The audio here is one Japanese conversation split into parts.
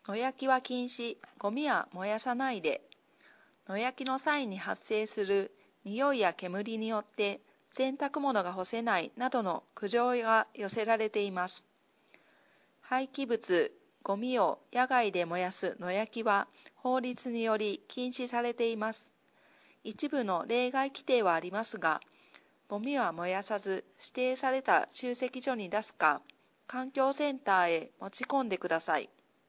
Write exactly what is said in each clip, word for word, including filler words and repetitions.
野焼きは禁止、ゴミは燃やさないで。野焼きの際に発生する匂いや煙によって洗濯物が干せないなどの苦情が寄せられています。廃棄物、ゴミを野外で燃やす野焼きは法律により禁止されています。一部の例外規定はありますが、ゴミは燃やさず指定された集積所に出すか、環境センターへ持ち込んでください。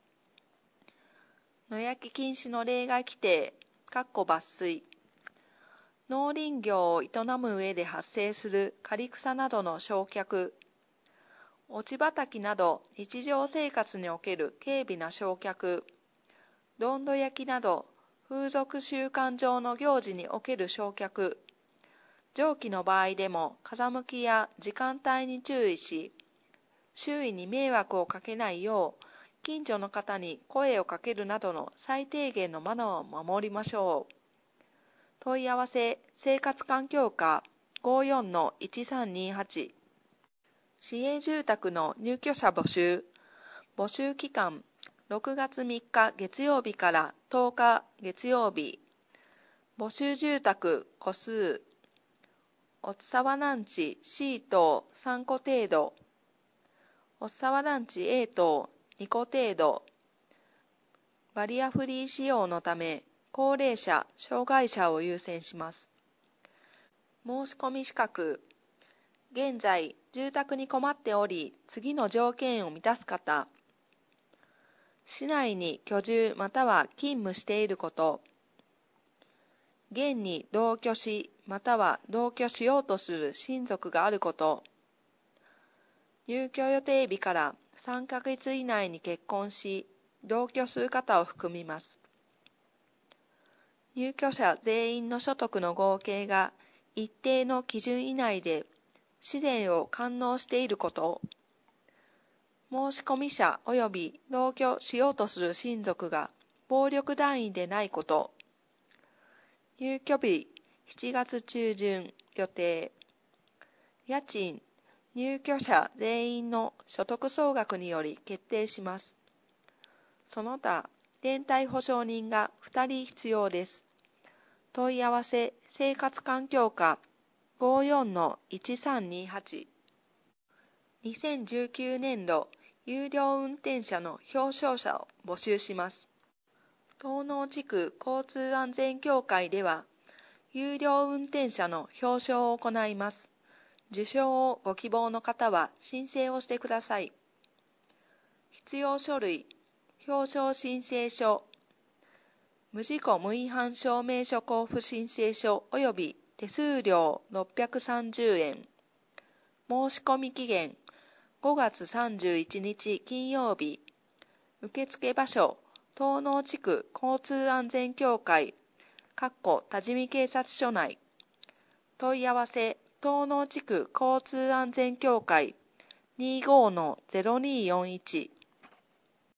野焼き禁止の例外規定、かっこ抜粋。農林業を営む上で発生する刈草などの焼却、落ち畑など日常生活における軽微な焼却、どんど焼きなど風俗習慣上の行事における焼却、蒸気の場合でも風向きや時間帯に注意し、周囲に迷惑をかけないよう、近所の方に声をかけるなどの最低限のマナーを守りましょう。問い合わせ、生活環境課 ごーよんのいちさんにーはち。市営住宅の入居者募集。募集期間、ろくがつみっか月曜日からとおか月曜日。募集住宅戸数。おつさわ団地 C 棟さんこ程度。おつさわ団地 A 棟にこ程度。バリアフリー使用のため、高齢者、障害者を優先します。申し込み資格。現在、住宅に困っており、次の条件を満たす方。市内に居住または勤務していること。現に同居し、または同居しようとする親族があること。入居予定日からさんかげつ以内に結婚し、同居する方を含みます。入居者全員の所得の合計が一定の基準以内で自然を堪能していること。申込者及び同居しようとする親族が暴力団員でないこと。入居日しちがつ中旬予定。家賃、入居者全員の所得総額により決定します。その他、連帯保証人がふたり必要です。問い合わせ、生活環境課 ごーよんのいちさんにーはち。にせんじゅうきゅうねん度、有料運転者の表彰者を募集します。東濃地区交通安全協会では、有料運転者の表彰を行います。受賞をご希望の方は申請をしてください。必要書類、表彰申請書、無事故無違反証明書交付申請書及び手数料ろっぴゃくさんじゅうえん。申込期限ごがつさんじゅういちにち金曜日。受付場所、東濃地区交通安全協会、かっこ多治見警察署内。問い合わせ、東濃地区交通安全協会 にじゅうごのゼロにーよんいち。